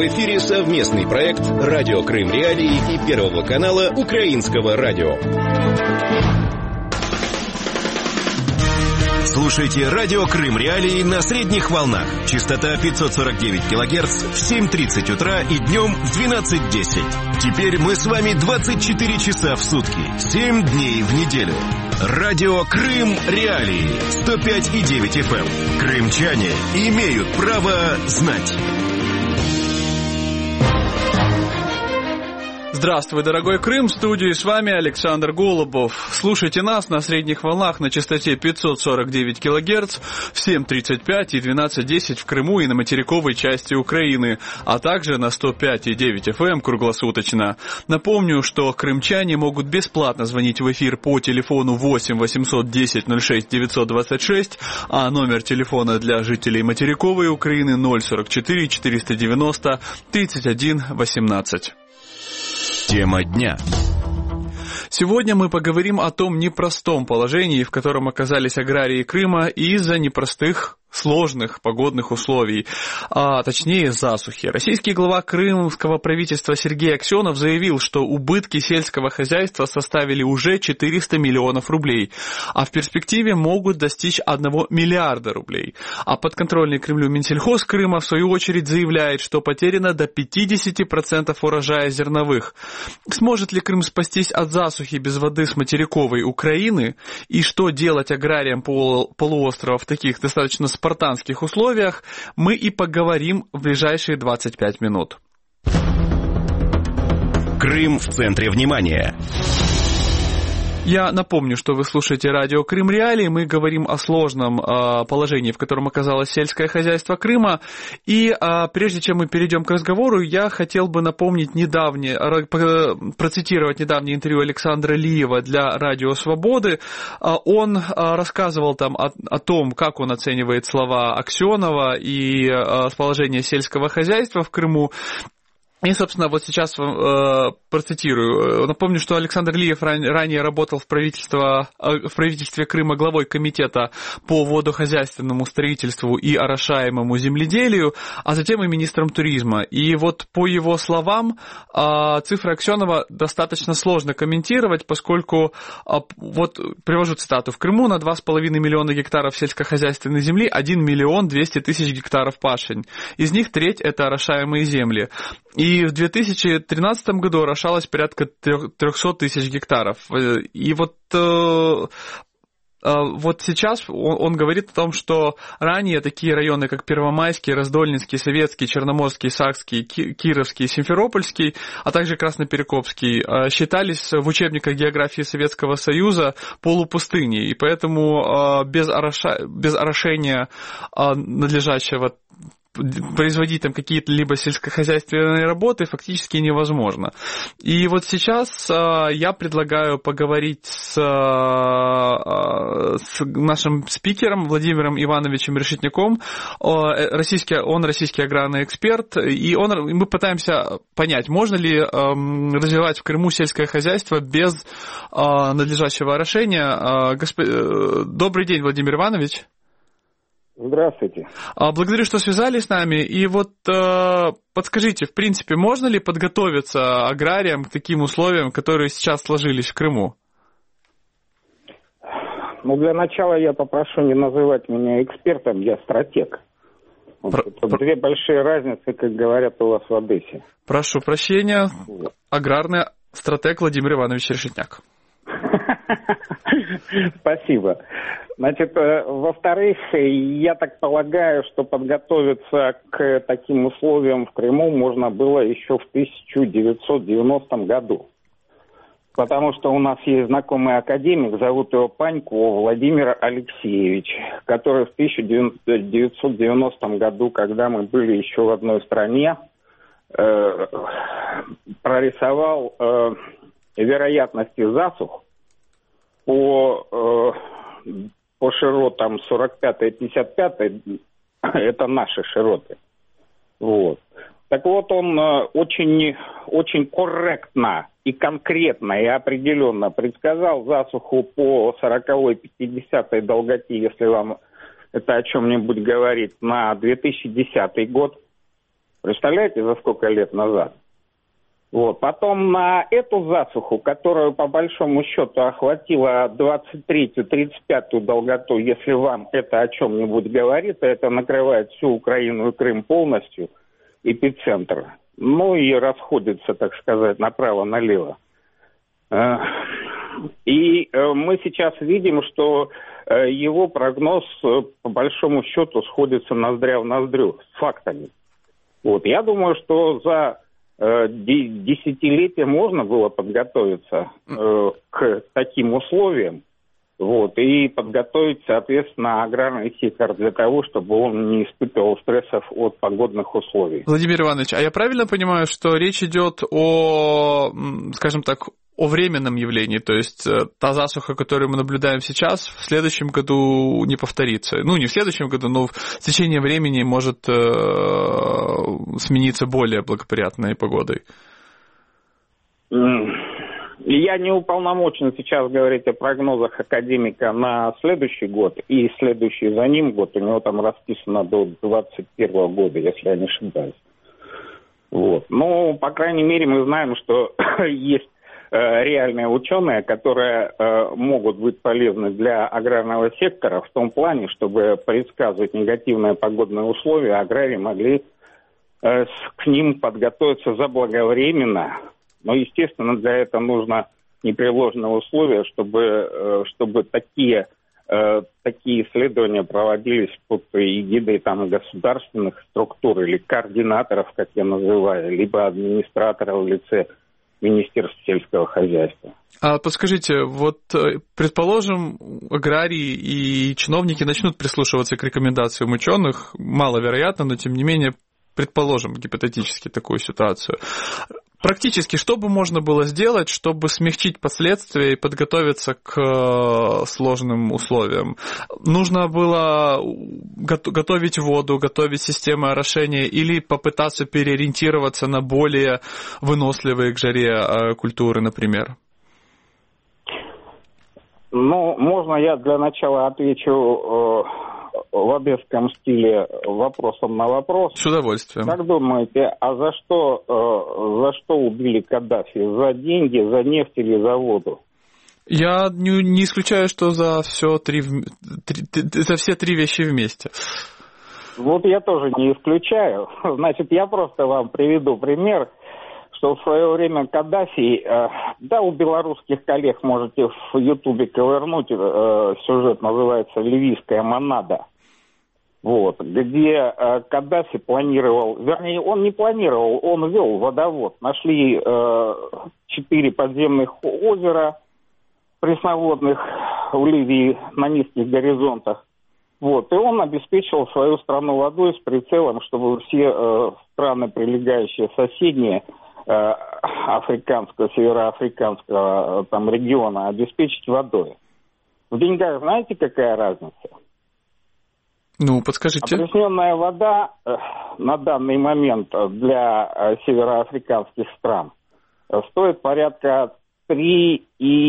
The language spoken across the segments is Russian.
эфире совместный проект «Радио Крым Реалии» и Первого канала Украинского радио. Слушайте «Радио Крым Реалии» на средних волнах. Частота 549 кГц в 7:30 утра и днем в 12:10. Теперь мы с вами 24 часа в сутки, 7 дней в неделю. Радио Крым Реалии, 105,9 FM. Крымчане имеют право знать. Здравствуй, дорогой Крым, в студии с вами Александр Голубов. Слушайте нас на средних волнах на частоте 549 кГц в 7:35 и 12:10 в Крыму и на материковой части Украины, а также на 105,9 FM круглосуточно. Напомню, что крымчане могут бесплатно звонить в эфир по телефону 8 810 06 926, а номер телефона для жителей материковой Украины 044 490 31 18. Тема дня. Сегодня мы поговорим о том непростом положении, в котором оказались аграрии Крыма из-за непростых сложных погодных условий, а точнее засухи. Российский глава крымского правительства Сергей Аксенов заявил, что убытки сельского хозяйства составили уже 400 миллионов рублей, а в перспективе могут достичь 1 миллиарда рублей. А подконтрольный Кремлю Минсельхоз Крыма в свою очередь заявляет, что потеряно до 50% урожая зерновых. Сможет ли Крым спастись от засухи без воды с материковой Украины? И что делать аграриям полуострова в таких достаточно спартанских условиях, мы и поговорим в ближайшие 25 минут. Крым в центре внимания. Я напомню, что вы слушаете радио Крым Реалии. Мы говорим о сложном положении, в котором оказалось сельское хозяйство Крыма. И прежде чем мы перейдем к разговору, я хотел бы напомнить процитировать недавнее интервью Александра Лиева для Радио Свободы. Он рассказывал там о том, как он оценивает слова Аксенова и положение сельского хозяйства в Крыму. И, собственно, вот сейчас процитирую. Напомню, что Александр Лиев ранее работал в правительстве Крыма главой комитета по водохозяйственному строительству и орошаемому земледелию, а затем и министром туризма. И вот по его словам, цифры Аксенова достаточно сложно комментировать, поскольку, вот привожу цитату, в Крыму на 2,5 миллиона гектаров сельскохозяйственной земли 1 миллион 200 тысяч гектаров пашень. Из них треть – это орошаемые земли. И в 2013 году орошалось порядка 300 тысяч гектаров. И вот сейчас он говорит о том, что ранее такие районы, как Первомайский, Раздольнинский, Советский, Черноморский, Сакский, Кировский, Симферопольский, а также Красноперекопский, считались в учебниках географии Советского Союза полупустыней. И поэтому без орошения надлежащего производить там какие-то либо сельскохозяйственные работы фактически невозможно. И вот сейчас я предлагаю поговорить с нашим спикером Владимиром Ивановичем Решетняком. Он российский аграрный эксперт, и мы пытаемся понять, можно ли развивать в Крыму сельское хозяйство без надлежащего орошения. Добрый день, Владимир Иванович. Здравствуйте. Благодарю, что связались с нами. И вот подскажите, в принципе, можно ли подготовиться аграриям к таким условиям, которые сейчас сложились в Крыму? Ну, для начала я попрошу не называть меня экспертом, я стратег. Две большие разницы, как говорят у вас в Одессе. Прошу прощения. Аграрный стратег Владимир Иванович Решетняк. Спасибо. Значит, во-вторых, я так полагаю, что подготовиться к таким условиям в Крыму можно было еще в 1990 году. Потому что у нас есть знакомый академик, зовут его Панько Владимир Алексеевич, который в 1990 году, когда мы были еще в одной стране, прорисовал вероятности засух по широтам 45-55, это наши широты. Вот. Так вот, он очень корректно и конкретно и определенно предсказал засуху по 40-й, 50-й долготе, если вам это о чем-нибудь говорит, на 2010 год. Представляете, за сколько лет назад? Вот. Потом на эту засуху, которую по большому счету охватила 23-ю, 35-ю долготу, если вам это о чем-нибудь говорит, это накрывает всю Украину и Крым полностью, эпицентр. Ну и расходится, так сказать, направо-налево. И мы сейчас видим, что его прогноз по большому счету сходится ноздря в ноздрю с фактами. Вот. Я думаю, что за десятилетия можно было подготовиться к таким условиям, вот, и подготовить, соответственно, аграрный сектор для того, чтобы он не испытывал стрессов от погодных условий. Владимир Иванович, а я правильно понимаю, что речь идет о, скажем так, о временном явлении, то есть та засуха, которую мы наблюдаем сейчас, в следующем году не повторится. Ну, не в следующем году, но в течение времени может смениться более благоприятной погодой. Я не уполномочен сейчас говорить о прогнозах академика на следующий год и следующий за ним год. У него там расписано до 2021 года, если я не ошибаюсь. Вот. Но, по крайней мере, мы знаем, что есть реальные ученые, которые могут быть полезны для аграрного сектора в том плане, чтобы предсказывать негативные погодные условия, аграрии могли к ним подготовиться заблаговременно. Но, естественно, для этого нужно непреложное условие, чтобы такие исследования проводились под эгидой там, государственных структур или координаторов, как я называю, либо администраторов в лице Министерства сельского хозяйства. А подскажите, вот, предположим, аграрии и чиновники начнут прислушиваться к рекомендациям ученых, маловероятно, но тем не менее, предположим гипотетически такую ситуацию. Практически, что бы можно было сделать, чтобы смягчить последствия и подготовиться к сложным условиям? Нужно было готовить воду, готовить системы орошения или попытаться переориентироваться на более выносливые к жаре культуры, например? Ну, можно я для начала отвечу в одесском стиле вопросом на вопрос. С удовольствием. Как думаете, а за что убили Каддафи? За деньги, за нефть или за воду? Я не исключаю, что за все три вещи вместе. Вот я тоже не исключаю. Значит, я просто вам приведу пример, что в свое время Каддафи, да, у белорусских коллег можете в Ютубе ковырнуть, сюжет называется «Ливийская монада». Вот, где Каддафи планировал, вернее, он не планировал, он вел водовод. Нашли 4 подземных озера пресноводных в Ливии на низких горизонтах. Вот, и он обеспечил свою страну водой с прицелом, чтобы все страны, прилегающие соседние, африканского, североафриканского там региона, обеспечить водой. В деньгах знаете, какая разница? Ну, подскажите. Опресненная вода на данный момент для североафриканских стран стоит порядка 3,35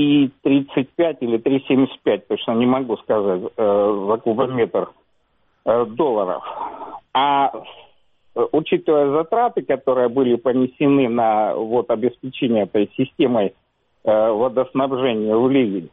или 3,75, точно не могу сказать, за кубометр долларов. А учитывая затраты, которые были понесены на обеспечение этой системой водоснабжения в Ливии,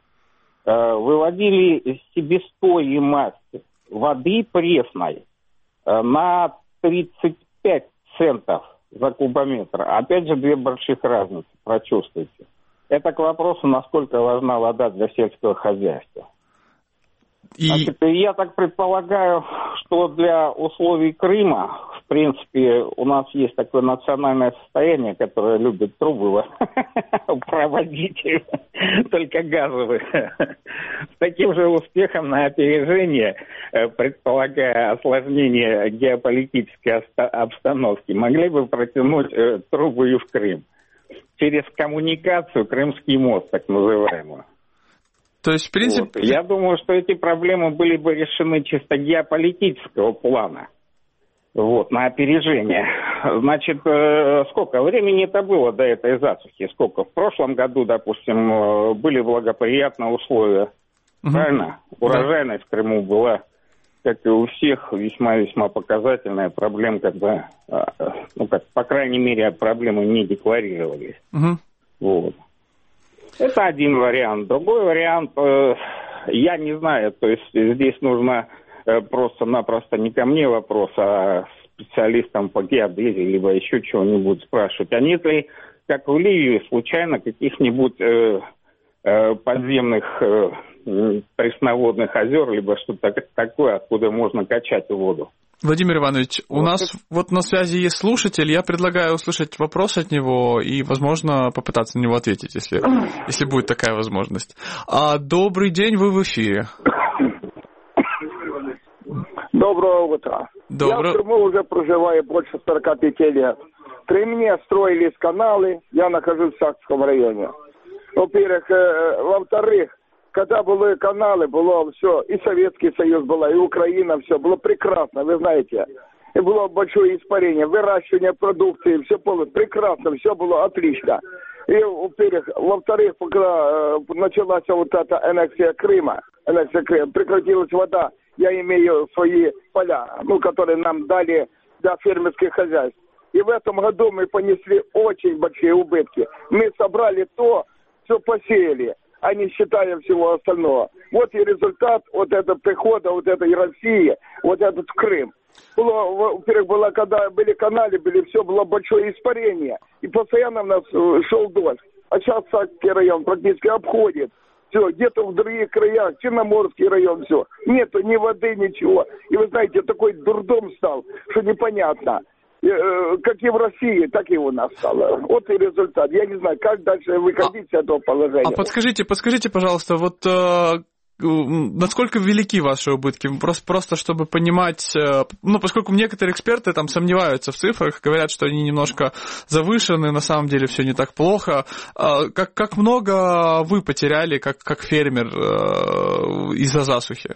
выводили себестоимость воды пресной на 35 центов за кубометр. Опять же, 2 больших разницы, прочувствуйте. Это к вопросу, насколько важна вода для сельского хозяйства. Значит, я так предполагаю, что для условий Крыма, в принципе, у нас есть такое национальное состояние, которое любит трубы проводить, только газовые. С таким же успехом на опережение, предполагая осложнение геополитической обстановки, могли бы протянуть трубы и в Крым. Через коммуникацию Крымский мост, так называемый. То есть, в принципе... Вот. Я думаю, что эти проблемы были бы решены чисто геополитического плана. Вот, на опережение. Значит, сколько времени это было до этой засухи? Сколько? В прошлом году, допустим, были благоприятные условия. Правильно? Урожайность в Крыму была как и у всех, весьма-весьма показательная проблема, когда, по крайней мере, проблемы не декларировались. Угу. Вот. Это один вариант. Другой вариант, я не знаю, то есть здесь нужно просто-напросто не ко мне вопрос, а специалистам по геодезии, либо еще чего-нибудь спрашивать. А нет ли, как в Ливии, случайно каких-нибудь подземных пресноводных озер, либо что-то такое, откуда можно качать воду? Владимир Иванович, у нас вот на связи есть слушатель, я предлагаю услышать вопрос от него и, возможно, попытаться на него ответить, если будет такая возможность. Добрый день, вы в эфире. Доброго утра. Я в Крыму уже проживаю больше 45 лет. При мне строились каналы, я нахожусь в Сакском районе. Во-первых, во-вторых, когда были каналы, было все, и Советский Союз была, и Украина, все было прекрасно, вы знаете. И было большое испарение, выращивание продукции, все было прекрасно, все было отлично. И, во-вторых, когда началась вот эта аннексия Крыма, прекратилась вода, я имею свои поля, которые нам дали для фермерских хозяйств. И в этом году мы понесли очень большие убытки. Мы собрали то, все посеяли, а не считая всего остального. Вот и результат вот этого прихода, вот этой России, вот этот Крым. Во-первых, когда были каналы, все было большое испарение. И постоянно у нас шел дождь. А сейчас Сакский район практически обходит. Все, где-то в других краях, Черноморский район, все. Нету ни воды, ничего. И вы знаете, такой дурдом стал, что непонятно. Как и в России, так и у нас стало. Вот и результат. Я не знаю, как дальше выходить с этого положения. Подскажите, пожалуйста, вот насколько велики ваши убытки? Просто чтобы понимать, поскольку некоторые эксперты там сомневаются в цифрах, говорят, что они немножко завышены, на самом деле все не так плохо. Как много вы потеряли, как фермер, из-за засухи?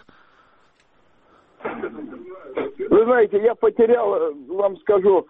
Вы знаете, я потерял, вам скажу,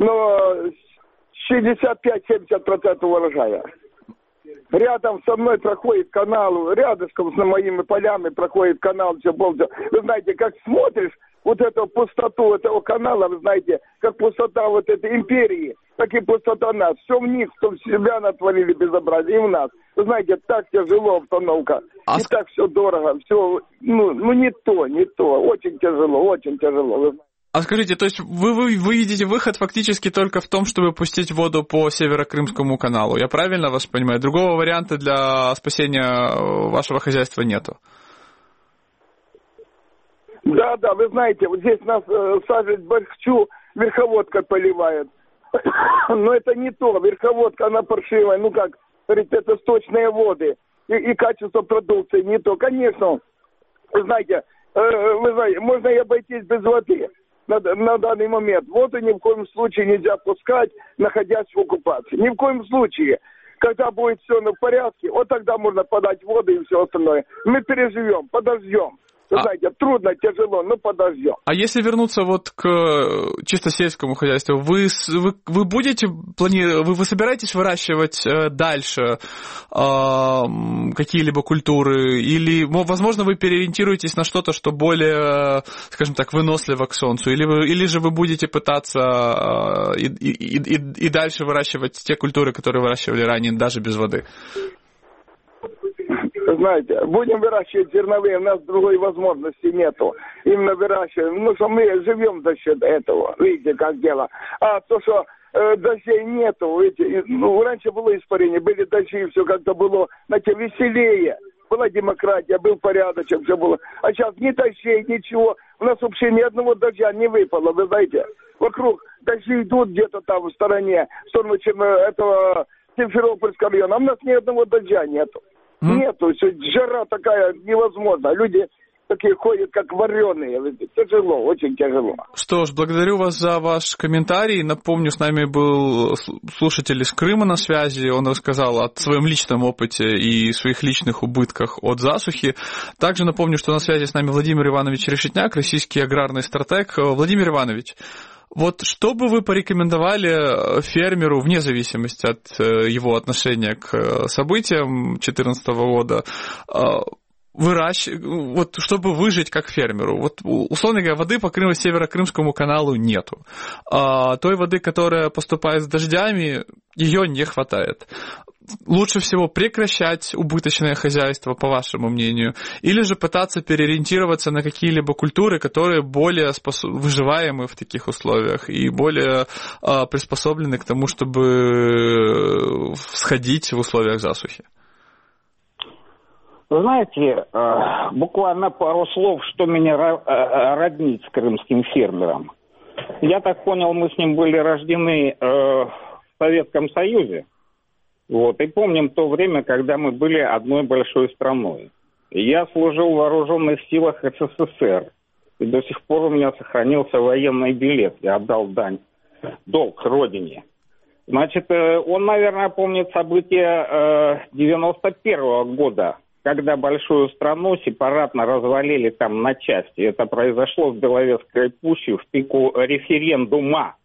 65-70% урожая. Рядом со мной проходит канал, рядышком с моими полями проходит канал, все полностью. Вы знаете, как смотришь вот эту пустоту этого канала, вы знаете, как пустота вот этой империи, так и пустота нас. Все в них, что в себя натворили безобразие, и в нас. Вы знаете, так тяжело обстановка, и так все дорого, все, не то, очень тяжело. А скажите, то есть вы видите выход фактически только в том, чтобы пустить воду по Северо-Крымскому каналу, я правильно вас понимаю? Другого варианта для спасения вашего хозяйства нету? Да, вы знаете, вот здесь нас сажать Бахчу верховодка поливает. Но это не то, верховодка, она паршивая, говорит, это сточные воды. И качество продукции не то. Конечно, вы знаете, можно и обойтись без воды на данный момент. Воду ни в коем случае нельзя пускать, находясь в оккупации. Ни в коем случае. Когда будет все в порядке, вот тогда можно подать воду и все остальное. Мы переживем, подождем. Вы знаете, трудно, тяжело, но подождем. А если вернуться вот к чисто сельскому хозяйству, вы собираетесь выращивать дальше какие-либо культуры? Или, возможно, вы переориентируетесь на что-то, что более, скажем так, выносливо к солнцу? Или же вы будете пытаться и дальше выращивать те культуры, которые выращивали ранее, даже без воды? Знаете, будем выращивать зерновые, у нас другой возможности нету. Именно выращиваем. Что мы живем за счет этого. Видите, как дело. А то, что дождей нету, видите, раньше было испарение, были дожди, все как-то было, знаете, веселее. Была демократия, был порядочек, все было. А сейчас ни дождей, ничего. У нас вообще ни одного дождя не выпало, вы знаете. Вокруг дожди идут где-то там в стороне, в сторону этого Симферопольского района. А у нас ни одного дождя нету. Нету, жара такая невозможна. Люди такие ходят, как вареные. Тяжело, очень тяжело. Что ж, благодарю вас за ваш комментарий. Напомню, с нами был слушатель из Крыма на связи. Он рассказал о своем личном опыте и своих личных убытках от засухи. Также напомню, что на связи с нами Владимир Иванович Решетняк, российский аграрный стратег. Владимир Иванович, вот что бы вы порекомендовали фермеру, вне зависимости от его отношения к событиям 2014 года, вот чтобы выжить как фермеру. Вот, условно говоря, воды по Северо-Крымскому каналу нету. Той воды, которая поступает с дождями, ее не хватает. Лучше всего прекращать убыточное хозяйство, по вашему мнению, или же пытаться переориентироваться на какие-либо культуры, которые более выживаемы в таких условиях и более приспособлены к тому, чтобы сходить в условиях засухи? Вы знаете, буквально пару слов, что меня роднит с крымским фермером. Я так понял, мы с ним были рождены в Советском Союзе. Вот, и помним то время, когда мы были одной большой страной. Я служил в вооруженных силах СССР. И до сих пор у меня сохранился военный билет. Я отдал долг родине. Значит, он, наверное, помнит события 91-го года, когда большую страну сепаратно развалили там на части. Это произошло в Беловежской пуще в пику референдума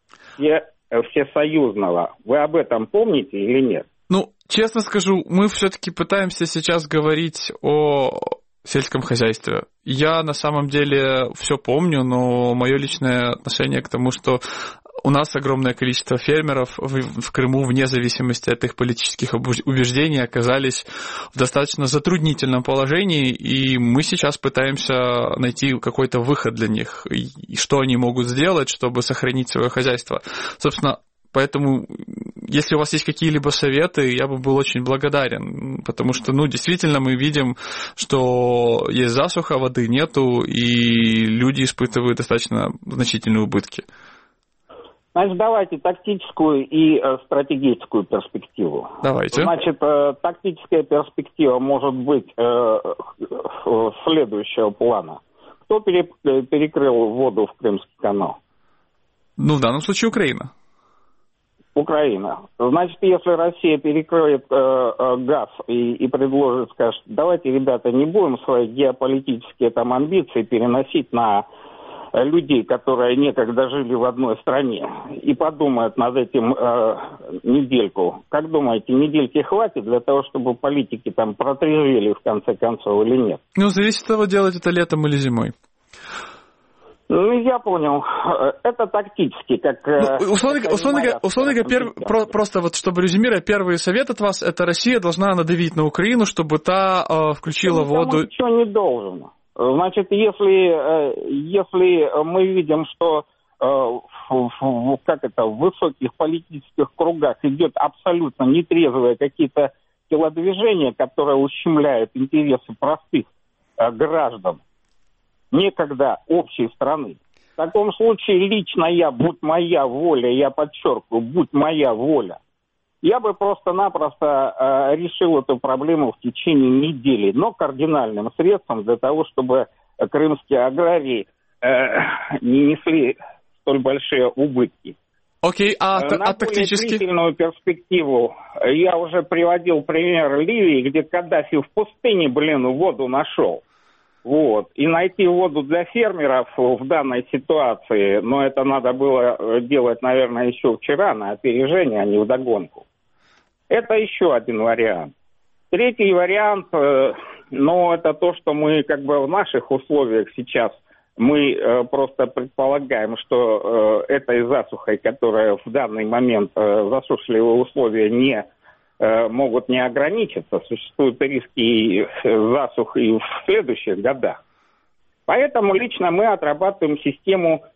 всесоюзного. Вы об этом помните или нет? Ну, честно скажу, мы все-таки пытаемся сейчас говорить о сельском хозяйстве. Я на самом деле все помню, но мое личное отношение к тому, что у нас огромное количество фермеров в Крыму, вне зависимости от их политических убеждений, оказались в достаточно затруднительном положении, и мы сейчас пытаемся найти какой-то выход для них, и что они могут сделать, чтобы сохранить свое хозяйство. Собственно, поэтому, если у вас есть какие-либо советы, я бы был очень благодарен, потому что, действительно мы видим, что есть засуха, воды нету, и люди испытывают достаточно значительные убытки. Значит, давайте тактическую и стратегическую перспективу. Давайте. Значит, тактическая перспектива может быть следующего плана. Кто перекрыл воду в Крымский канал? В данном случае Украина. Украина. Значит, если Россия перекроет газ и предложит, скажет, давайте, ребята, не будем свои геополитические амбиции переносить на людей, которые некогда жили в одной стране, и подумают над этим недельку. Как думаете, недельки хватит для того, чтобы политики протрезвели в конце концов или нет? Зависит от того, делать это летом или зимой. Я понял. Это тактически, как... условно говоря, просто чтобы резюмировать, первый совет от вас, это Россия должна надавить на Украину, чтобы та включила воду... Ничего не должен. Значит, если мы видим, что в высоких политических кругах идет абсолютно нетрезвые какие-то телодвижения, которые ущемляют интересы простых граждан, некогда общей страны. В таком случае лично будь моя воля, я подчеркиваю, будь моя воля, я бы просто-напросто решил эту проблему в течение недели, но кардинальным средством для того, чтобы крымские аграрии не несли столь большие убытки. Окей, на тактически? более длительную перспективу я уже приводил пример Ливии, где Каддафи в пустыне, воду нашел. Вот. И найти воду для фермеров в данной ситуации, это надо было делать, наверное, еще вчера на опережение, а не вдогонку. Это еще один вариант. Третий вариант, это то, что мы в наших условиях сейчас, мы просто предполагаем, что этой засухой, которая в данный момент засушливые условия могут не ограничиться, существуют риски засух и в следующих годах. Поэтому лично мы отрабатываем систему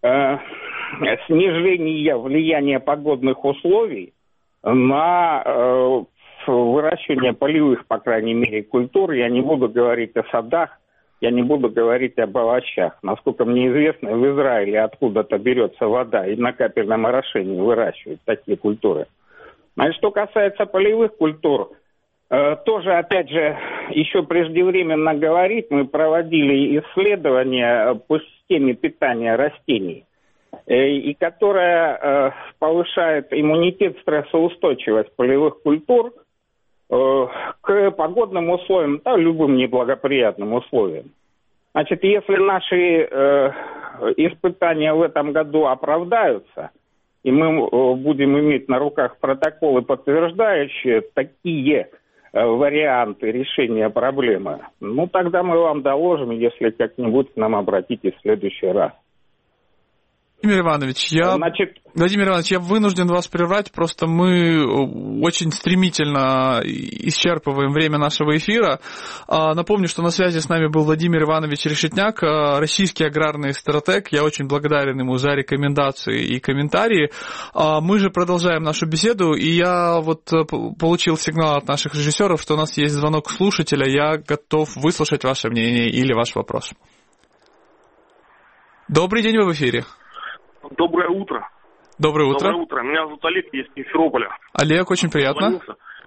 снижения влияния погодных условий на выращивание полевых, по крайней мере, культур. Я не буду говорить о садах, я не буду говорить об овощах. Насколько мне известно, в Израиле откуда-то берется вода, и на капельном орошении выращивают такие культуры. Что касается полевых культур, тоже, опять же, еще преждевременно говорить, мы проводили исследования по системе питания растений, и которая повышает иммунитет, стрессоустойчивость полевых культур к погодным условиям, любым неблагоприятным условиям. Значит, если наши испытания в этом году оправдаются, и мы будем иметь на руках протоколы, подтверждающие такие варианты решения проблемы, ну, тогда мы вам доложим, если как-нибудь к нам обратитесь в следующий раз. Владимир Иванович, я вынужден вас прервать, просто мы очень стремительно исчерпываем время нашего эфира. Напомню, что на связи с нами был Владимир Иванович Решетняк, российский аграрный стратег. Я очень благодарен ему за рекомендации и комментарии. Мы же продолжаем нашу беседу, и я вот получил сигнал от наших режиссеров, что у нас есть звонок слушателя. Я готов выслушать ваше мнение или ваш вопрос. Добрый день, вы в эфире. Доброе утро. Доброе утро. Доброе утро. Меня зовут Олег, я из Симферополя. Олег, очень приятно.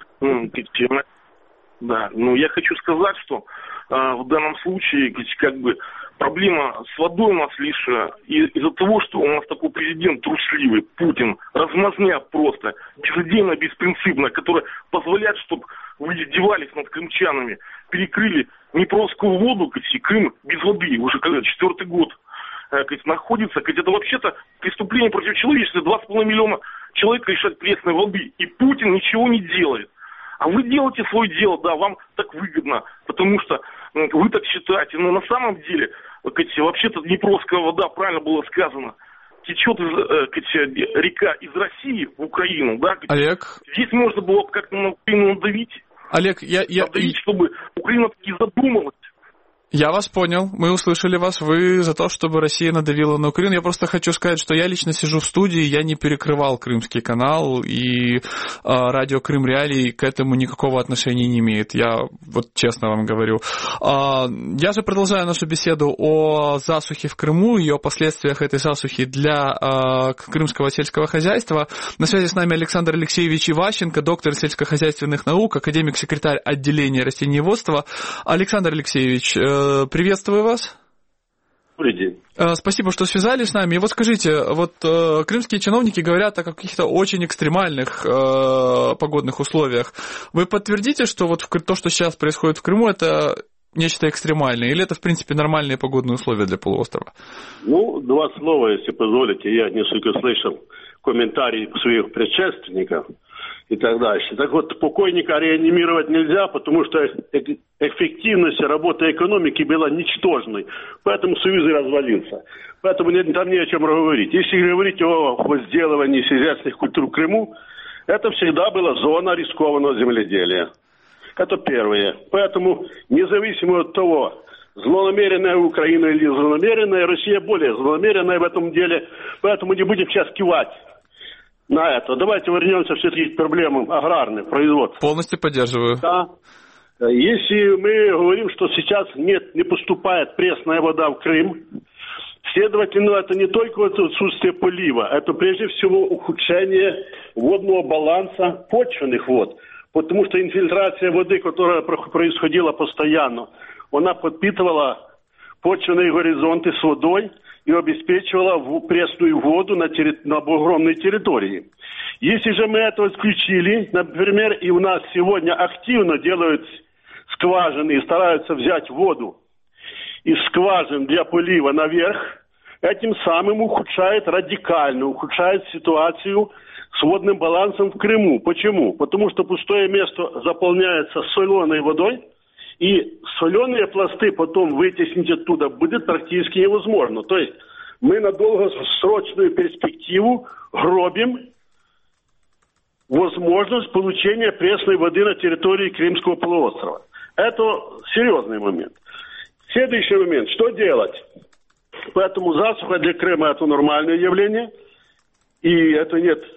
Да, я хочу сказать, что в данном случае проблема с водой у нас лишь из-за того, что у нас такой президент трусливый, Путин, размазня просто, безыдейно, беспринципно, который позволяет, чтобы вы издевались над крымчанами, перекрыли Днепровскую воду, Крым без воды, уже 4-й год. Находится, это вообще-то преступление против человечества, 2,5 миллиона человек лишать пресной воды, и Путин ничего не делает. А вы делаете свое дело, да, вам так выгодно, потому что вы так считаете, но на самом деле, вообще-то Днепровская вода, правильно было сказано, течет река из России в Украину, да, Олег. Здесь можно было как-то на Украину надавить. Олег, надавить, чтобы Украина таки задумалась. Я вас понял, мы услышали вас, вы за то, чтобы Россия надавила на Украину. Я просто хочу сказать, что я лично сижу в студии, я не перекрывал Крымский канал, и радио Крым Реалии к этому никакого отношения не имеет, я вот честно вам говорю. Я же продолжаю нашу беседу о засухе в Крыму и о последствиях этой засухи для крымского сельского хозяйства. На связи с нами Александр Алексеевич Иващенко, доктор сельскохозяйственных наук, академик-секретарь отделения растениеводства. Александр Алексеевич, приветствую вас. Добрый день. Спасибо, что связались с нами. И вот скажите, крымские чиновники говорят о каких-то очень экстремальных погодных условиях. Вы подтвердите, что то, что сейчас происходит в Крыму, это нечто экстремальное, или это, в принципе, нормальные погодные условия для полуострова? Два слова, если позволите. Я несколько слышал комментарии своих предшественников и так дальше. Так вот, покойника реанимировать нельзя, потому что эффективность работы экономики была ничтожной. Поэтому Союз и развалился. Поэтому там не о чем говорить. Если говорить о возделывании сельскохозяйственных культур в Крыму, это всегда была зона рискованного земледелия. Это первое. Поэтому, независимо от того, злонамеренная Украина или злонамеренная, Россия более злонамеренная в этом деле. Поэтому не будем сейчас кивать на это. Давайте вернемся все-таки к проблемам аграрных производств. Полностью поддерживаю. Да. Если мы говорим, что сейчас не поступает пресная вода в Крым, следовательно, это не только отсутствие полива, это прежде всего ухудшение водного баланса почвенных вод. Потому что инфильтрация воды, которая происходила постоянно, она подпитывала почвенные горизонты с водой и обеспечивала пресную воду на огромной территории. Если же мы это исключили, например, и у нас сегодня активно делают скважины и стараются взять воду из скважин для полива наверх, этим самым радикально ухудшает ситуацию с водным балансом в Крыму. Почему? Потому что пустое место заполняется соленой водой, и соленые пласты потом вытеснить оттуда будет практически невозможно. То есть мы на долгосрочную перспективу гробим возможность получения пресной воды на территории Крымского полуострова. Это серьезный момент. Следующий момент. Что делать? Поэтому засуха для Крыма это нормальное явление. И это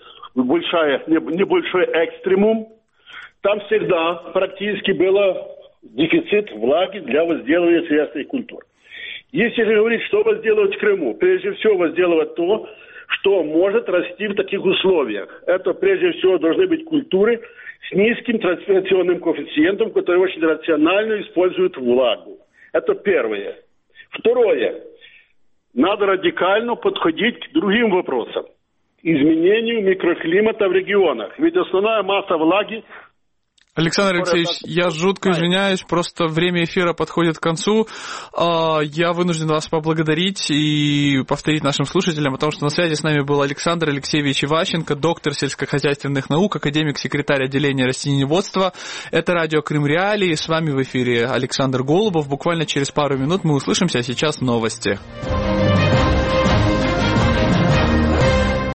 небольшой экстремум. Там всегда практически был дефицит влаги для возделывания сельскохозяйственных культур. Если же говорить, что возделывать в Крыму, прежде всего возделывать то, что может расти в таких условиях. Это прежде всего должны быть культуры с низким транспирационным коэффициентом, которые очень рационально используют влагу. Это первое. Второе. Надо радикально подходить к другим вопросам. Изменению микроклимата в регионах. Ведь основная масса влаги Александр Алексеевич, я жутко извиняюсь, просто время эфира подходит к концу. Я вынужден вас поблагодарить и повторить нашим слушателям, потому что на связи с нами был Александр Алексеевич Иващенко, доктор сельскохозяйственных наук, академик, секретарь отделения растениеводства. Это радио Крым Реалии. С вами в эфире Александр Голубов. Буквально через пару минут мы услышимся, а сейчас новости.